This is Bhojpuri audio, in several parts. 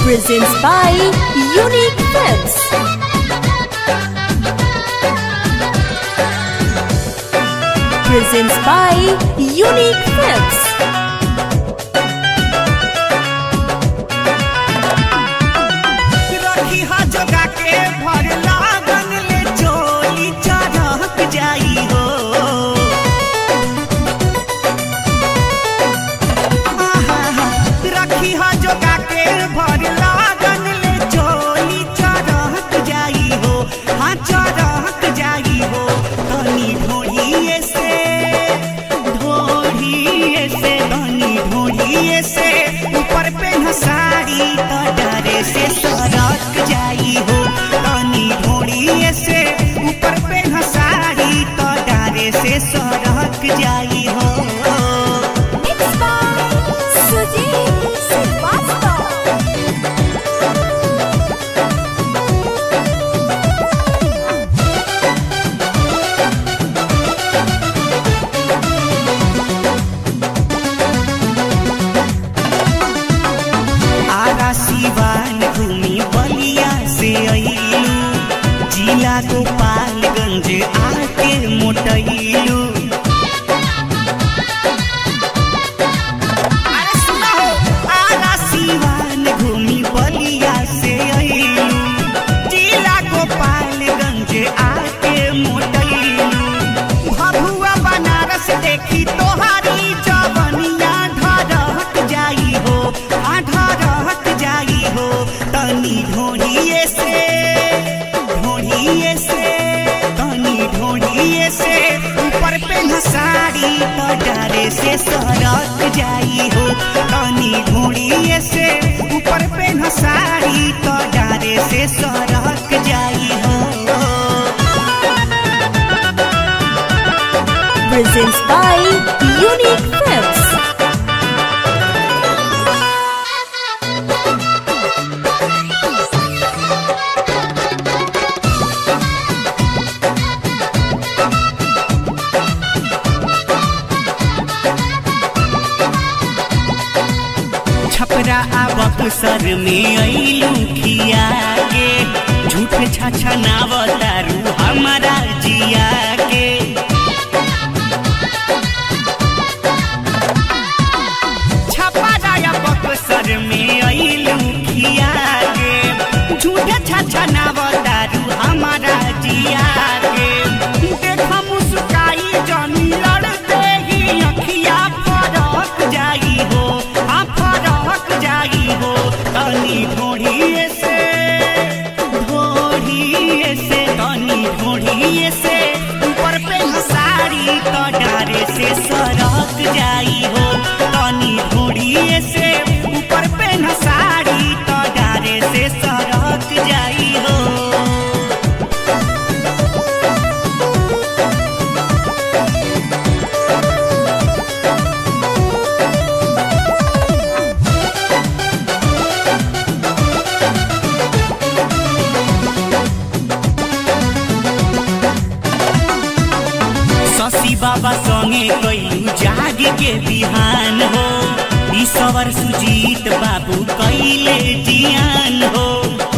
presents by Unique Films. Presents by Unique Films. रखी हा जगा के भर लागन ले चोली चढ़क जाई हो। रखी हा जगा के भर लागन ले चोली चढ़क जाई हो। हाँ चढ़क जाई हो। तनी ढोढ़िए से तनी ढोढ़िए से ऊपर पे साड़ी तो डरे से सरक जाई हो। तनी ढोढ़िए से ऊपर पे साड़ी तो डरे से सरक जाई हो। Mixed by Sujit Srivastava. Ara Siwan घूमी बलिया से अइलू, जिला गोपालगंज आके मोटैलू। अरे सुना हो, आरा सिवान घूमी बलिया से अइलू, जिला गोपालगंज आके मोटैलू। भभुआ बनारस देखी तोहारी जवनिया ढरक जाई हो। ढरक जाई हो। तनी ढोढ़िए से तनी ढोढ़िए से ऊपर पे साड़ी तो डरे से सरक जाई हो। तनी ढोढ़िए से ऊपर पे साड़ी तो डरे से सरक जाई हो। Presents by Unique Films. Chhapra Buxar में अइलू खिया के, झूठ छछनावतारू हमारा जिया के। छपरा बक्सर में अइलू खिया के, झूठ छछनावतारू हमारा जिया के। देख मुस्काई जनी लड़ते ही अखिया फरक जाई हो। फरक जाई हो। तनी ढोढ़िए से तनी ढोढ़िए से ऊपर पे साड़ी तो डरे से सरक जाई हो। तनी ढोढ़िए से ऊपर पे साड़ी तो डरे से सरक जाई हो। शशि बाबा संगे कैलू जाग के बिहान हो। ईश्वर सुजीत बाबू कैले जियान हो।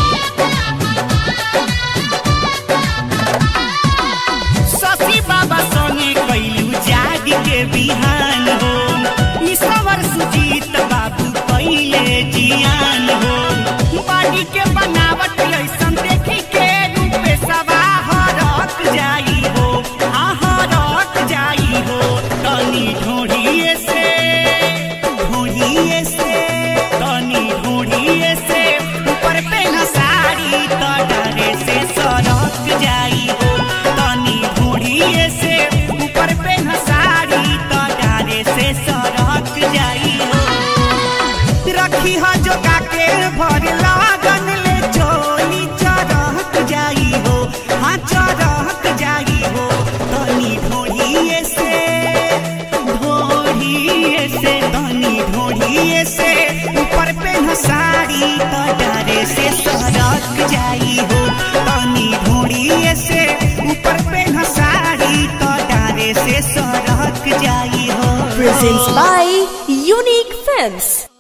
शशि बाबा संगे कैलू जाग के बिहान हो। ईश्वर सुजीत बाबू कैले जियान हो। बाड़ी के बनावट ऐसन देखी के रूपे सवा हरक जाई हो। हरक जाई हो। तनी ढोढ़िए से तनी ढोढ़िए से ऊपर पे साड़ी तो डरे से सरक जाई हो। तनी ढोढ़िए से ऊपर पे साड़ी तो डरे से सरक जाई हो। रखी हा जोगा के भर लागन ले चोली चढ़क जाई हो। हाँ चढ़क जाई हो। तनी ढोढ़िए से तनी ढोढ़िए से ऊपर पे साड़ी तो डरे से सरक जाई हो। तनी ढोढ़िए से ऊपर पे साड़ी तो डरे से सरक जाई हो। Presents by Unique Films.